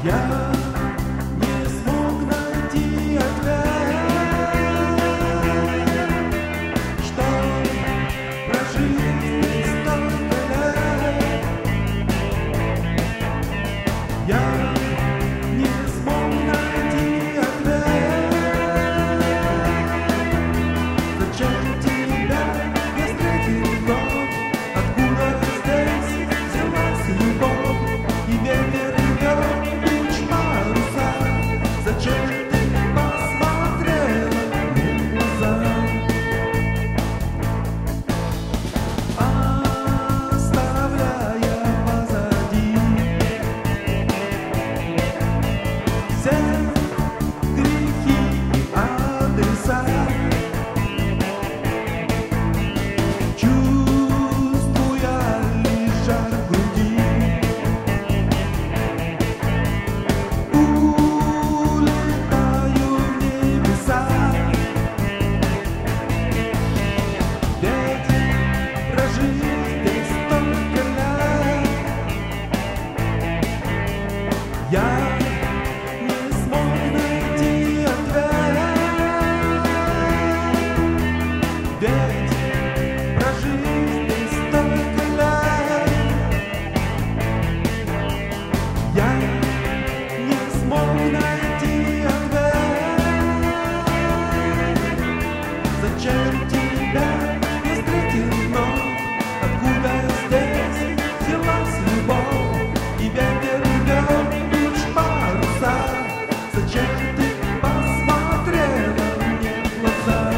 Я не смог найти ответ, что прожить столько лет. Я не смог найти ответ, зачем тебя я встретил вновь, откуда здесь взялась любовь и ветер рвет луч паруса. Зачем ты посмотрела мне в глаза, оставляя позади все грехи и адреса? Чувствуя лишь жар в груди, улетаю в небеса. Ведь прожить здесь столько лет, я не смог найти ответ. Ведь прожить здесь столько лет, я не смог найти ответ. Зачем тебя я встретил вновь, откуда здесь взялась любовь и ветер рвет луч паруса? Зачем ты посмотрела мне в глаза?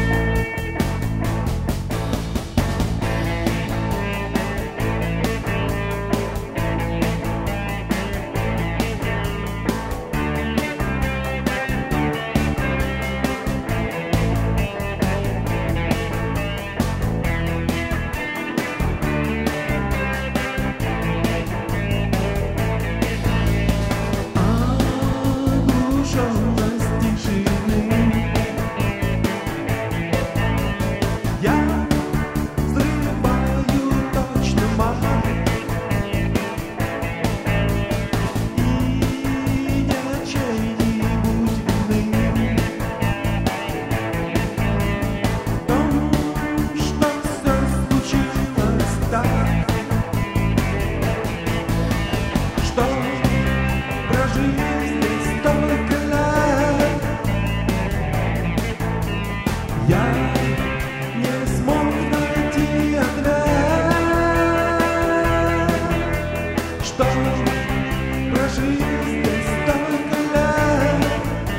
Оглушенность тишины, я взрываю точно мат, и нет чьей-нибудь вины в том, что все случилось так, что прожить здесь столько лет, я не смог найти ответ, что прожить здесь столько лет,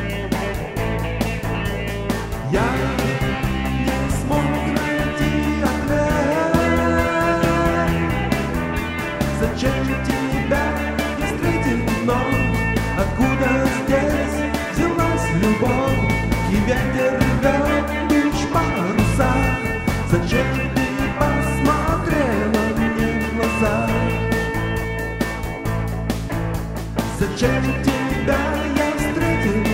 я не смог найти ответ. Зачем тебя я встретил вновь, откуда здесь взялась любовь и ветер рвет луч паруса? Зачем ты посмотрела мне в глаза? Зачем тебя я встретил